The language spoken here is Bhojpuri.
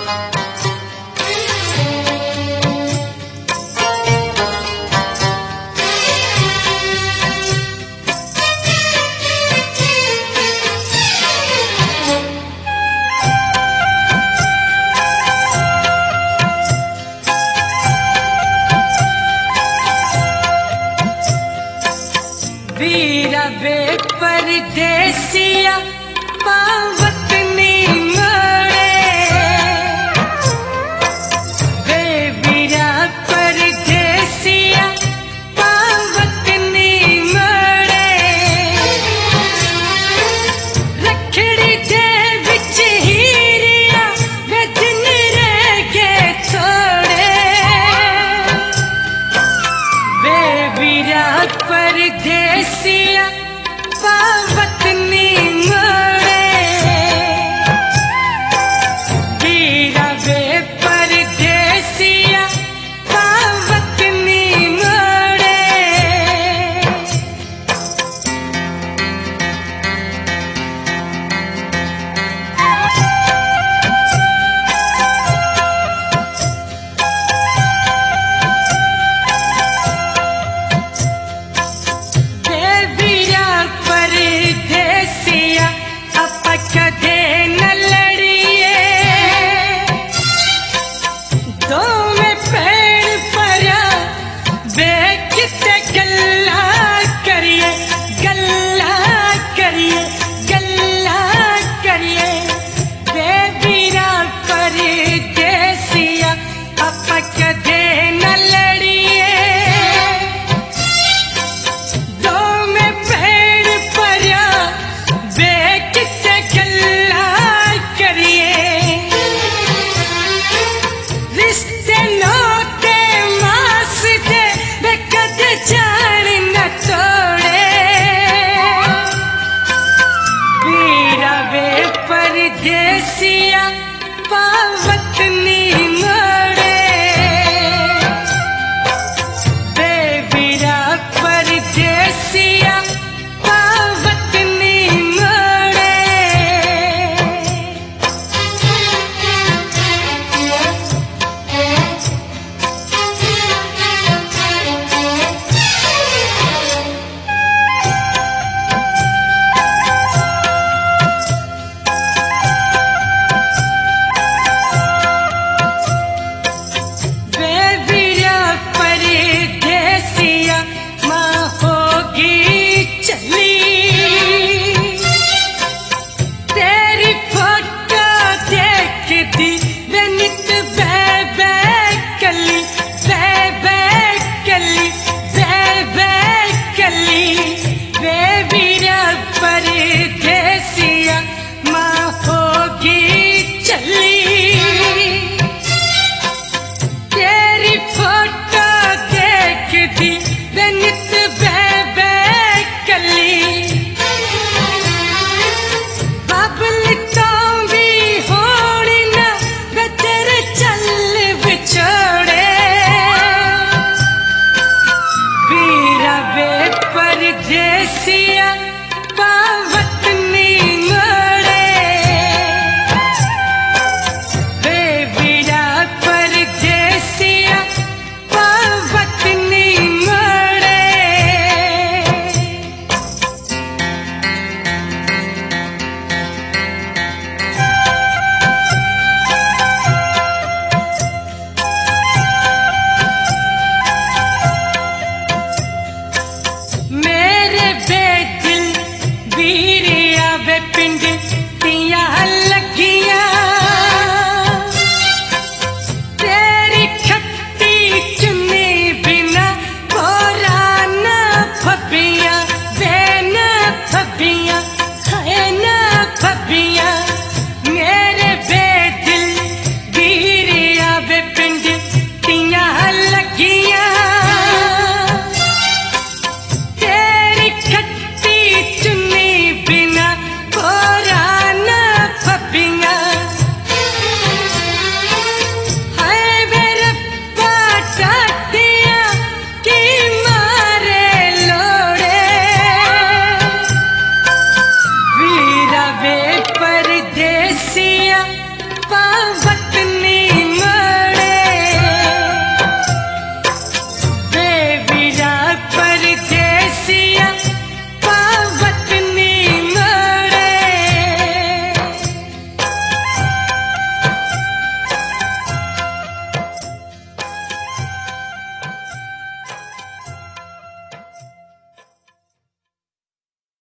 वीरा वे परदेसिया पावत नी मरे वे वीरा परदेसिया पावत नी मरे रखड़ी दे विच हीरिया वे दिन रह गए थोड़े वे वीरा परदेसिया पावत नी मरे वीरा वे परदेसिया पावत नी मरे परदेसिया अपा कदे न लड़िए दो में पेड़ परा वे किते गल्ला करिए गल्ला करिए गल्ला करिए वे वीरा परदेसिया अपा कदे न लड़िए दो में पेड़ परा वे किते गल्ला करिए रिश्ते नाते वास्ते वे कदे जान न तोड़े वीरा वे परदेसिया पावत नी